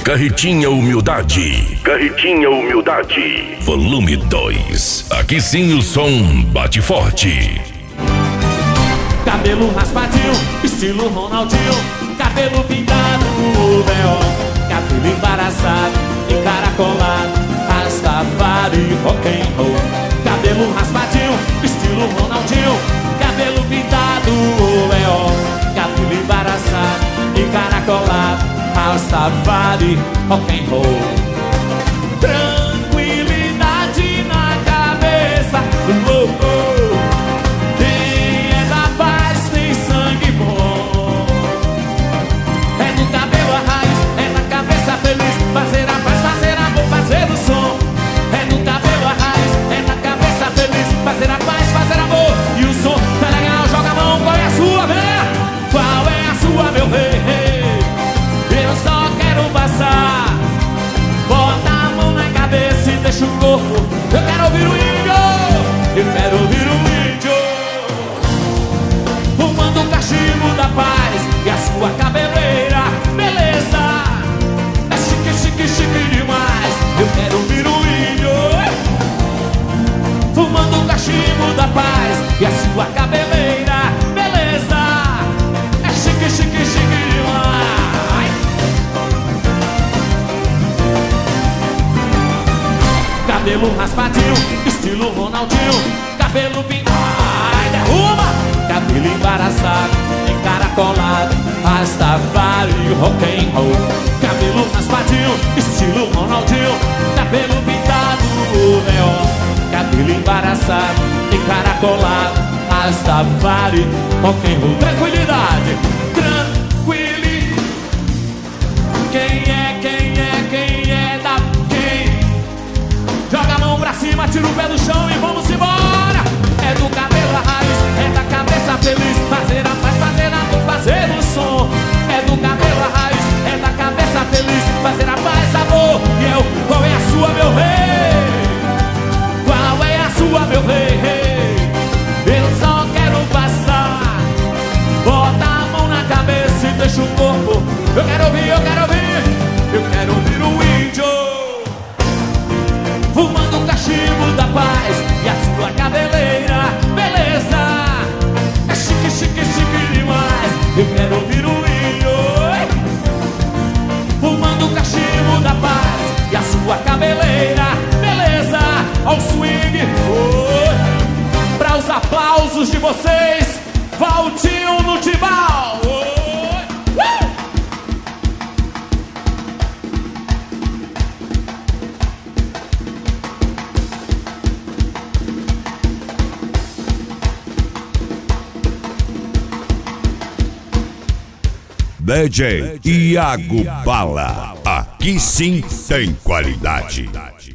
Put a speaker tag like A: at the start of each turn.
A: Carretinha Humildade. Carretinha Humildade. Volume 2. Aqui sim o som bate forte.
B: Cabelo raspadinho, estilo Ronaldinho. Cabelo pintado no véu. Cabelo embaraçado, encaracolado. Rastafari, rock and roll. Cabelo raspadinho, estilo Ronaldinho. Cabelo pintado no véu. Cabelo embaraçado, encaracolado. Rastafari, rock and roll. Tranquilidade na cabeça. Quem é da paz tem sangue bom. É no cabelo a raiz, é na cabeça feliz. Fazer a paz, fazer amor, fazer o som. É no cabelo a raiz, é na cabeça feliz. Fazer a paz, fazer amor e o som. Tá legal, joga a mão, qual é a sua, vem? Qual é a sua, meu rei? Eu só quero passar. Bota a mão na cabeça e deixa o corpo. Eu quero ouvir o índio. Eu quero ouvir o índio. Fumando o cachimbo da paz e a sua cabeleira, beleza. É chique, chique, chique demais. Eu quero ouvir o índio. Fumando o cachimbo da paz e a sua cabeleira, beleza. É chique, chique, chique demais. Cabelo raspadinho, estilo Ronaldinho. Cabelo pintado, ai, derruba. Cabelo embaraçado, encaracolado. Rastafari, rock and roll. Cabelo raspadinho, estilo Ronaldinho. Cabelo pintado, neon. Cabelo embaraçado, encaracolado. Rastafari, rock and roll. Tranquilidade, tranquilidade. Quem é da quem? Joga a mão pra cima, tira o pé do chão e vamos embora. É do cabelo a raiz, é da cabeça feliz. Fazer a paz, fazer amor, fazer o som. É do cabelo a raiz, é da cabeça feliz. Fazer a paz, amor e eu. Qual é a sua, meu rei? Qual é a sua, meu rei? Eu só quero passar. Bota a mão na cabeça e deixa o corpo. Eu quero ouvir, eu quero ouvir. Eu quero ouvir o índio. Fumando o cachimbo da paz e a sua cabeleira, beleza. É chique, chique, chique demais. Eu quero ouvir o índio. Fumando o cachimbo da paz e a sua cabeleira, beleza. Ao swing, oh. Pra os aplausos de vocês, Valtinho no Tibau.
A: DJ Iago Bala. Aqui sim tem qualidade.